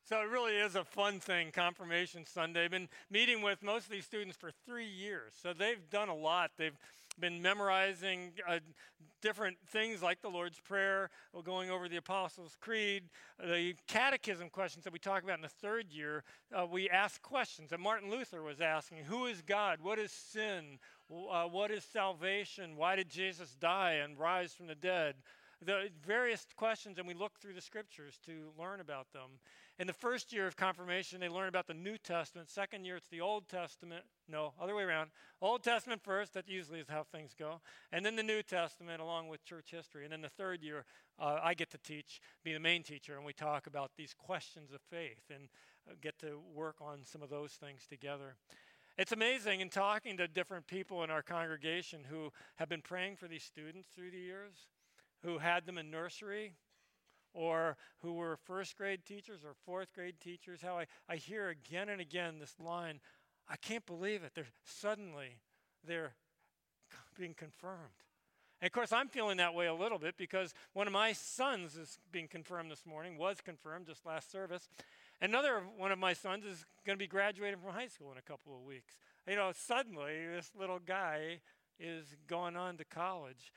So it really is a fun thing, Confirmation Sunday. I've been meeting with most of these students for 3 years. So they've done a lot. They've been memorizing different things like the Lord's Prayer, going over the Apostles' Creed, the catechism questions that we talk about in the third year. We ask questions that Martin Luther was asking. Who is God? What is sin? What is salvation? Why did Jesus die and rise from the dead? The various questions, and we look through the scriptures to learn about them. In the first year of confirmation, they learn about the New Testament. Second year, it's the Old Testament. No, other way around. Old Testament first, that usually is how things go. And then the New Testament along with church history. And then the third year, I get to teach, be the main teacher, and we talk about these questions of faith and get to work on some of those things together. It's amazing in talking to different people in our congregation who have been praying for these students through the years, who had them in nursery, or who were first grade teachers or fourth grade teachers, how I hear again and again this line, I can't believe it. They're being confirmed. And of course, I'm feeling that way a little bit because one of my sons is being confirmed this morning, was confirmed just last service. Another one of my sons is going to be graduating from high school in a couple of weeks. You know, suddenly this little guy is going on to college.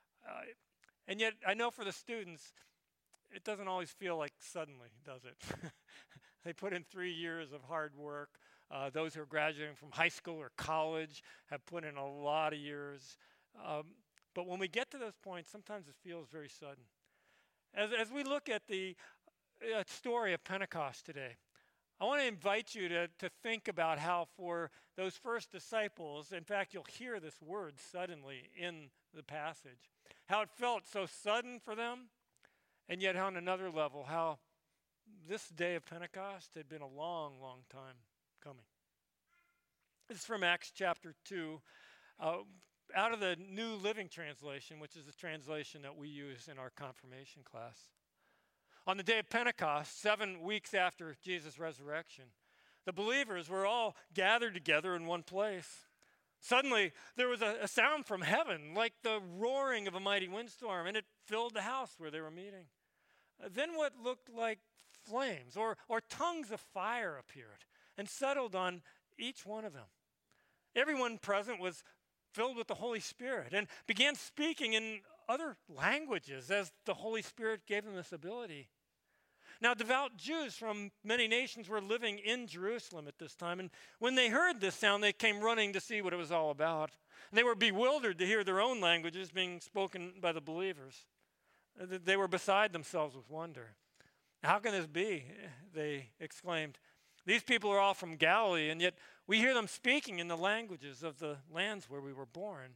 And yet, I know for the students, it doesn't always feel like suddenly, does it? They put in 3 years of hard work. Those who are graduating from high school or college have put in a lot of years. But when we get to those points, sometimes it feels very sudden. As we look at the story of Pentecost today, I want to invite you to think about how for those first disciples, in fact, you'll hear this word suddenly in the passage, how it felt so sudden for them, and yet on another level, how this day of Pentecost had been a long, long time coming. This is from Acts chapter 2, out of the New Living Translation, which is the translation that we use in our confirmation class. On the day of Pentecost, 7 weeks after Jesus' resurrection, the believers were all gathered together in one place. Suddenly, there was a sound from heaven, like the roaring of a mighty windstorm, and it filled the house where they were meeting. Then what looked like flames or tongues of fire appeared and settled on each one of them. Everyone present was filled with the Holy Spirit and began speaking in other languages as the Holy Spirit gave them this ability. Now, devout Jews from many nations were living in Jerusalem at this time, and when they heard this sound, they came running to see what it was all about. And they were bewildered to hear their own languages being spoken by the believers. They were beside themselves with wonder. How can this be? They exclaimed. These people are all from Galilee, and yet we hear them speaking in the languages of the lands where we were born.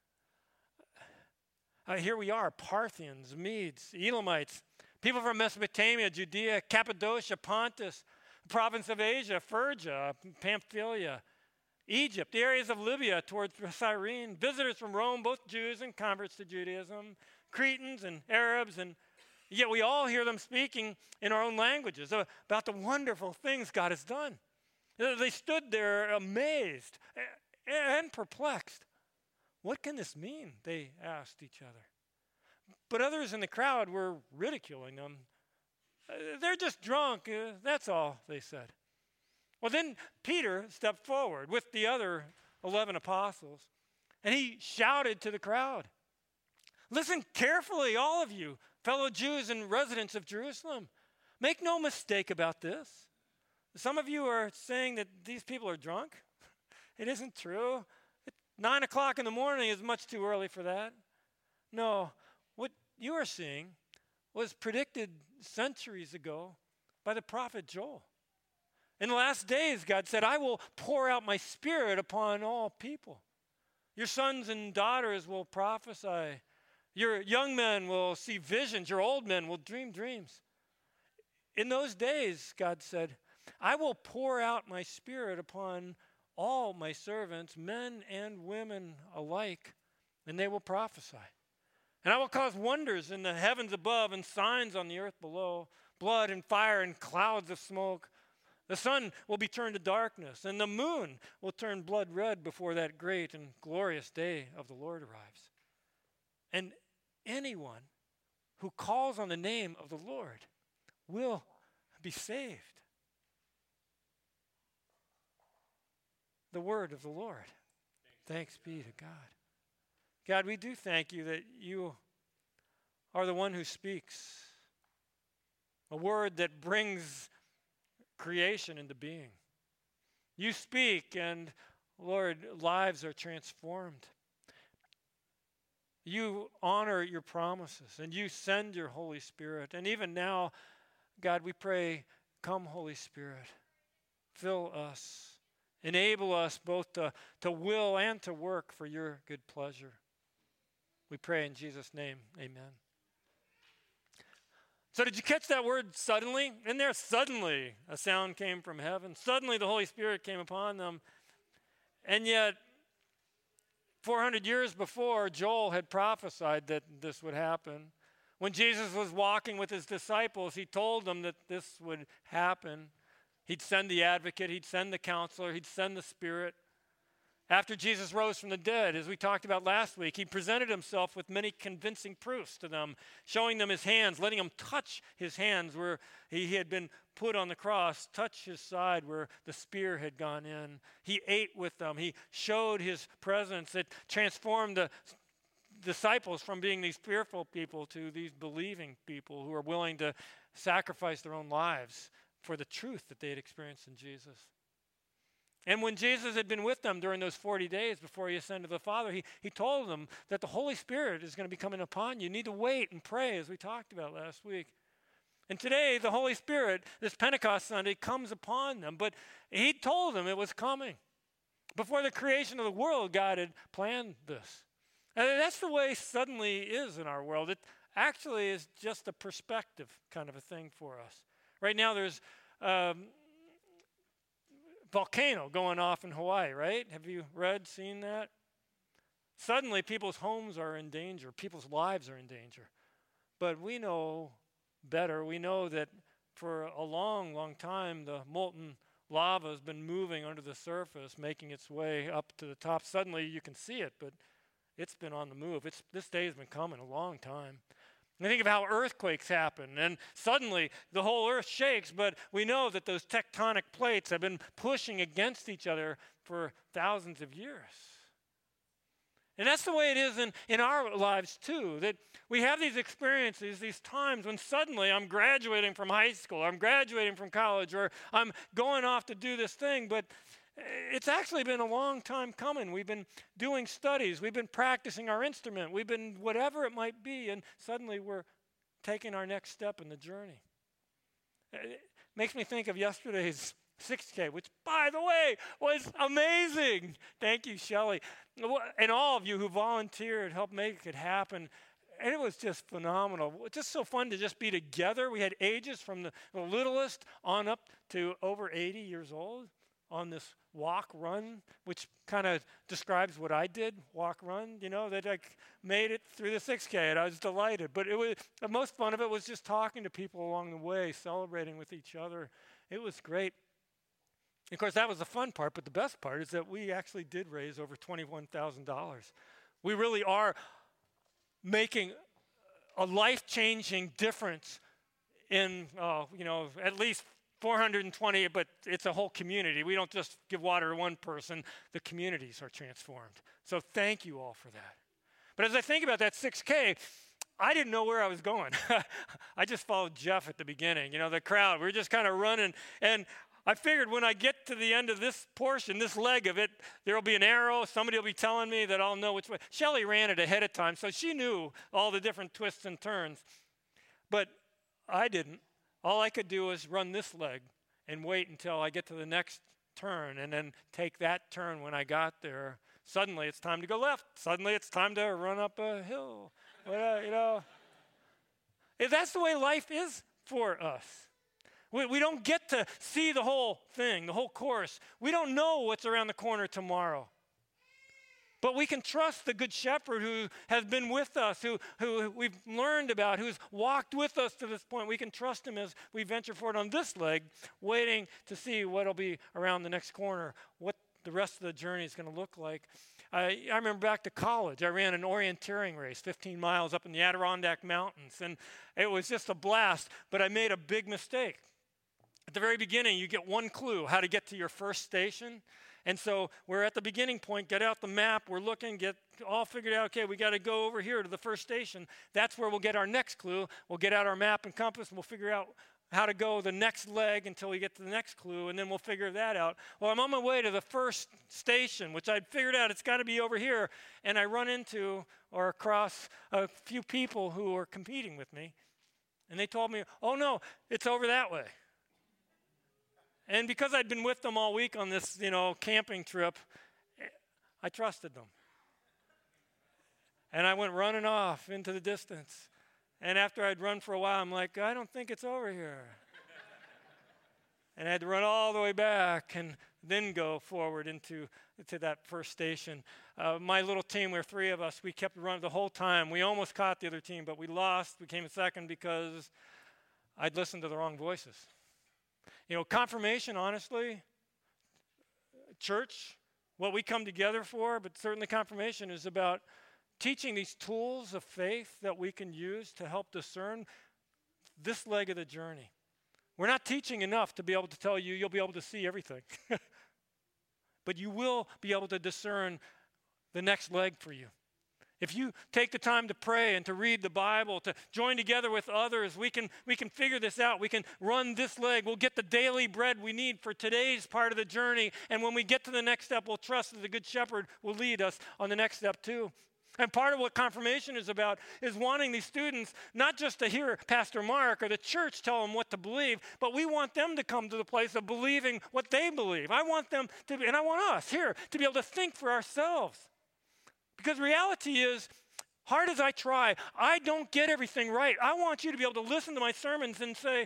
Here we are, Parthians, Medes, Elamites, people from Mesopotamia, Judea, Cappadocia, Pontus, the province of Asia, Phrygia, Pamphylia, Egypt, the areas of Libya towards Cyrene, visitors from Rome, both Jews and converts to Judaism, Cretans and Arabs, and yet we all hear them speaking in our own languages about the wonderful things God has done. They stood there amazed and perplexed. What can this mean? They asked each other. But others in the crowd were ridiculing them. They're just drunk, that's all, they said. Well, then Peter stepped forward with the other 11 apostles, and he shouted to the crowd, listen carefully, all of you, fellow Jews and residents of Jerusalem. Make no mistake about this. Some of you are saying that these people are drunk. It isn't true. 9 o'clock in the morning is much too early for that. No, what you are seeing was predicted centuries ago by the prophet Joel. In the last days, God said, I will pour out my spirit upon all people. Your sons and daughters will prophesy. Your young men will see visions. Your old men will dream dreams. In those days, God said, I will pour out my spirit upon all my servants, men and women alike, and they will prophesy. And I will cause wonders in the heavens above and signs on the earth below, blood and fire and clouds of smoke. The sun will be turned to darkness, and the moon will turn blood red before that great and glorious day of the Lord arrives. And anyone who calls on the name of the Lord will be saved. the word of the Lord. Thanks be to God. God, we do thank you that you are the one who speaks, a word that brings creation into being. You speak, and Lord, lives are transformed. You honor your promises, and you send your Holy Spirit. And even now, God, we pray, come, Holy Spirit, fill us, enable us both to will and to work for your good pleasure. We pray in Jesus' name, amen. So did you catch that word suddenly? In there, suddenly, a sound came from heaven. Suddenly the Holy Spirit came upon them. And yet, 400 years before, Joel had prophesied that this would happen. When Jesus was walking with his disciples, he told them that this would happen. He'd send the advocate, he'd send the counselor, he'd send the Spirit. After Jesus rose from the dead, as we talked about last week, he presented himself with many convincing proofs to them, showing them his hands, letting them touch his hands where he had been put on the cross, touch his side where the spear had gone in. He ate with them. He showed his presence. It transformed the disciples from being these fearful people to these believing people who are willing to sacrifice their own lives for the truth that they had experienced in Jesus. And when Jesus had been with them during those 40 days before he ascended to the Father, he told them that the Holy Spirit is going to be coming upon you. You need to wait and pray, as we talked about last week. And today, the Holy Spirit, this Pentecost Sunday, comes upon them. But he told them it was coming. Before the creation of the world, God had planned this. And that's the way suddenly is in our world. It actually is just a perspective kind of a thing for us. Right now, there's volcano going off in Hawaii, right? Have you seen that? Suddenly, people's homes are in danger. People's lives are in danger. But we know better. We know that for a long, long time, the molten lava has been moving under the surface, making its way up to the top. Suddenly, you can see it, but it's been on the move. This day has been coming a long time. And think of how earthquakes happen, and suddenly the whole earth shakes, but we know that those tectonic plates have been pushing against each other for thousands of years. And that's the way it is in our lives too, that we have these experiences, these times when suddenly I'm graduating from high school, I'm graduating from college, or I'm going off to do this thing, but it's actually been a long time coming. We've been doing studies. We've been practicing our instrument. We've been whatever it might be, and suddenly we're taking our next step in the journey. It makes me think of yesterday's 6K, which, by the way, was amazing. Thank you, Shelley, and all of you who volunteered, helped make it happen. And it was just phenomenal. It's just so fun to just be together. We had ages from the littlest on up to over 80 years old on this walk run, which kind of describes what I did, walk run, that I made it through the 6K, and I was delighted. But the most fun of it was just talking to people along the way, celebrating with each other. It was great. Of course, that was the fun part, but the best part is that we actually did raise over $21,000. We really are making a life-changing difference in, at least 420, but it's a whole community. We don't just give water to one person. The communities are transformed. So thank you all for that. But as I think about that 6K, I didn't know where I was going. I just followed Jeff at the beginning. The crowd, we were just kind of running. And I figured when I get to the end of this portion, this leg of it, there will be an arrow. Somebody will be telling me that I'll know which way. Shelley ran it ahead of time, so she knew all the different twists and turns. But I didn't. All I could do was run this leg and wait until I get to the next turn and then take that turn when I got there. Suddenly it's time to go left. Suddenly it's time to run up a hill. That's the way life is for us. We don't get to see the whole thing, the whole course. We don't know what's around the corner tomorrow. But we can trust the Good Shepherd who has been with us, who we've learned about, who's walked with us to this point. We can trust him as we venture forward on this leg, waiting to see what will be around the next corner, what the rest of the journey is going to look like. I remember back to college, I ran an orienteering race, 15 miles up in the Adirondack Mountains, and it was just a blast, but I made a big mistake. At the very beginning, you get one clue how to get to your first station, And so we're at the beginning point, get out the map, we're looking, get all figured out, okay, we got to go over here to the first station. That's where we'll get our next clue. We'll get out our map and compass, and we'll figure out how to go the next leg until we get to the next clue, and then we'll figure that out. Well, I'm on my way to the first station, which I'd figured out it's got to be over here, and I run into or across a few people who are competing with me, and they told me, oh, no, it's over that way. And because I'd been with them all week on this, camping trip, I trusted them. And I went running off into the distance. And after I'd run for a while, I'm like, I don't think it's over here. And I had to run all the way back and then go forward to that first station. My little team, there were 3 of us, we kept running the whole time. We almost caught the other team, but we lost. We came second because I'd listened to the wrong voices. Confirmation, honestly, church, what we come together for, but certainly confirmation is about teaching these tools of faith that we can use to help discern this leg of the journey. We're not teaching enough to be able to tell you you'll be able to see everything. But you will be able to discern the next leg for you. If you take the time to pray and to read the Bible, to join together with others, we can figure this out. We can run this leg. We'll get the daily bread we need for today's part of the journey. And when we get to the next step, we'll trust that the Good Shepherd will lead us on the next step too. And part of what confirmation is about is wanting these students not just to hear Pastor Mark or the church tell them what to believe, but we want them to come to the place of believing what they believe. I want them to, and I want us here to be able to think for ourselves. Because reality is, hard as I try, I don't get everything right. I want you to be able to listen to my sermons and say,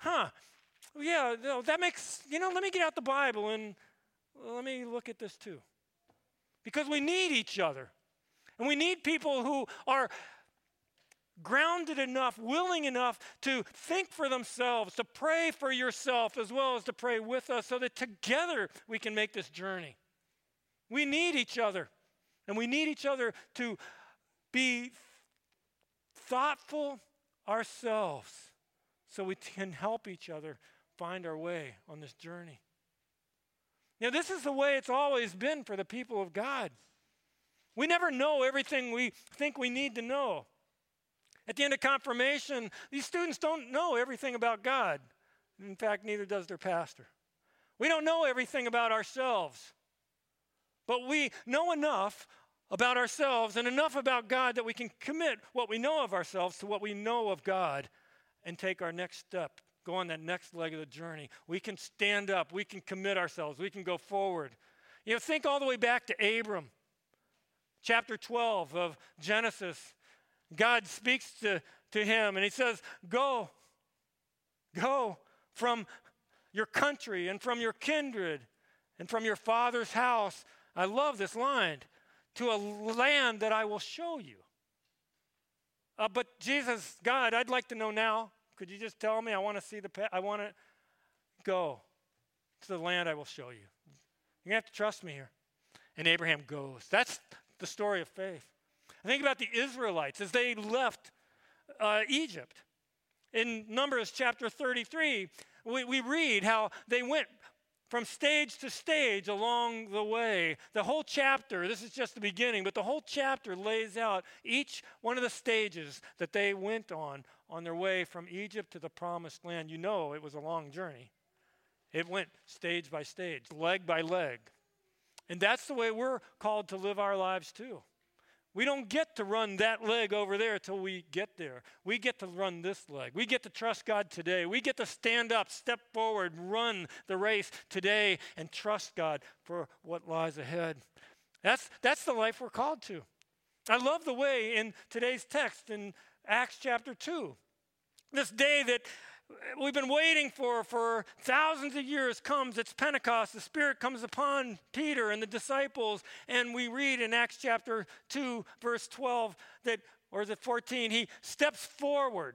yeah, that makes, let me get out the Bible and let me look at this too. Because we need each other. And we need people who are grounded enough, willing enough to think for themselves, to pray for yourself as well as to pray with us so that together we can make this journey. We need each other. And we need each other to be thoughtful ourselves so we can help each other find our way on this journey. This is the way it's always been for the people of God. We never know everything we think we need to know. At the end of confirmation, these students don't know everything about God. In fact, neither does their pastor. We don't know everything about ourselves. But we know enough about ourselves and enough about God that we can commit what we know of ourselves to what we know of God and take our next step, go on that next leg of the journey. We can stand up. We can commit ourselves. We can go forward. Think all the way back to Abram, chapter 12 of Genesis. God speaks to him and he says, go from your country and from your kindred and from your father's house. I love this line. To a land that I will show you. But Jesus, God, I'd like to know now. Could you just tell me? I want to see I want to go to the land I will show you. You're going to have to trust me here. And Abraham goes. That's the story of faith. I think about the Israelites as they left Egypt. In Numbers chapter 33, we read how they went from stage to stage along the way. The whole chapter, this is just the beginning, but the whole chapter lays out each one of the stages that they went on their way from Egypt to the promised land. It was a long journey. It went stage by stage, leg by leg. And that's the way we're called to live our lives too. We don't get to run that leg over there till we get there. We get to run this leg. We get to trust God today. We get to stand up, step forward, run the race today, and trust God for what lies ahead. That's the life we're called to. I love the way in today's text in Acts chapter 2, this day that we've been waiting for thousands of years comes. It's Pentecost. The Spirit comes upon Peter and the disciples. And we read in Acts chapter 2, verse 12, or is it 14? He steps forward.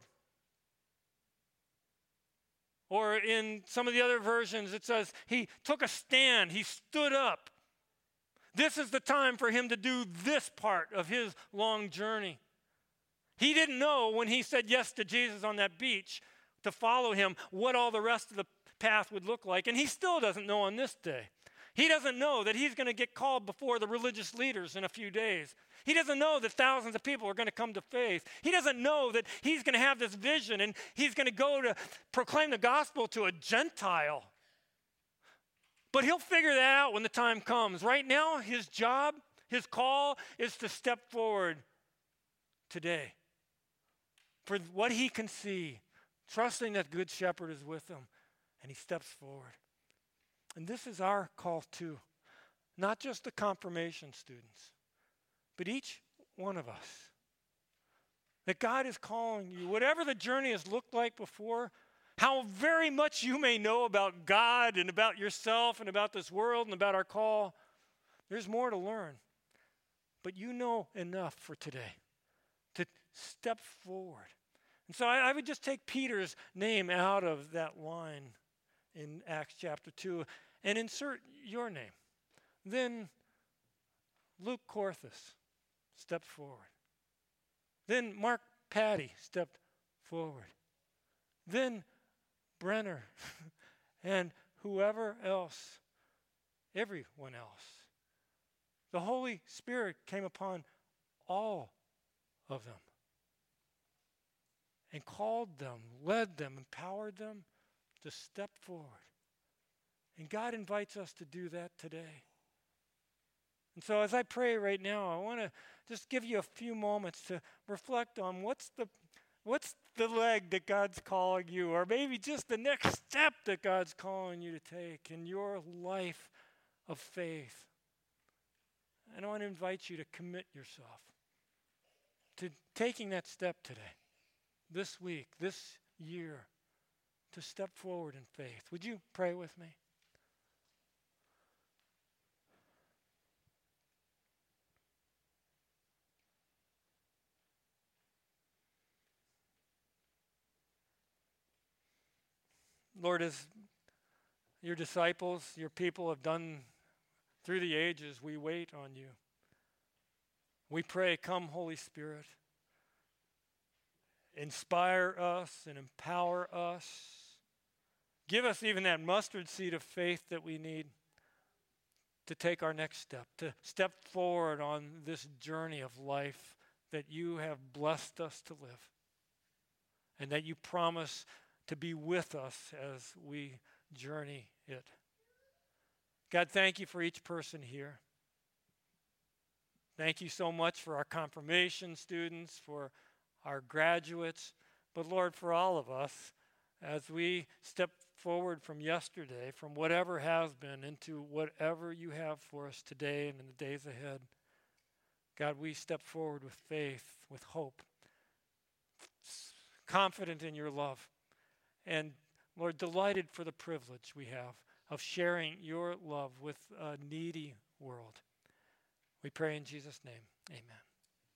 Or in some of the other versions, it says he took a stand. He stood up. This is the time for him to do this part of his long journey. He didn't know when he said yes to Jesus on that beach to follow him what all the rest of the path would look like. And he still doesn't know on this day. He doesn't know that he's going to get called before the religious leaders in a few days. He doesn't know that thousands of people are going to come to faith. He doesn't know that he's going to have this vision and he's going to go to proclaim the gospel to a Gentile. But he'll figure that out when the time comes. Right now, his job, his call is to step forward today for what he can see, trusting that Good Shepherd is with him, and he steps forward. And this is our call too, not just the confirmation students, but each one of us. That God is calling you, whatever the journey has looked like before, how very much you may know about God and about yourself and about this world and about our call, there's more to learn. But you know enough for today to step forward. And so I would just take Peter's name out of that line in Acts chapter 2 and insert your name. Then Luke Corthus stepped forward. Then Mark Patty stepped forward. Then Brenner and whoever else, everyone else. The Holy Spirit came upon all of them and called them, led them, empowered them to step forward. And God invites us to do that today. And so as I pray right now, I want to just give you a few moments to reflect on what's the leg that God's calling you, or maybe just the next step that God's calling you to take in your life of faith. And I want to invite you to commit yourself to taking that step today, this week, this year, to step forward in faith. Would you pray with me? Lord, as your disciples, your people have done through the ages, we wait on you. We pray, come Holy Spirit, inspire us and empower us. Give us even that mustard seed of faith that we need to take our next step, to step forward on this journey of life that you have blessed us to live, and that you promise to be with us as we journey it. God, thank you for each person here. Thank you so much for our confirmation students, for our graduates, but Lord, for all of us, as we step forward from yesterday, from whatever has been, into whatever you have for us today and in the days ahead. God, we step forward with faith, with hope, confident in your love, and Lord, delighted for the privilege we have of sharing your love with a needy world. We pray in Jesus' name, amen.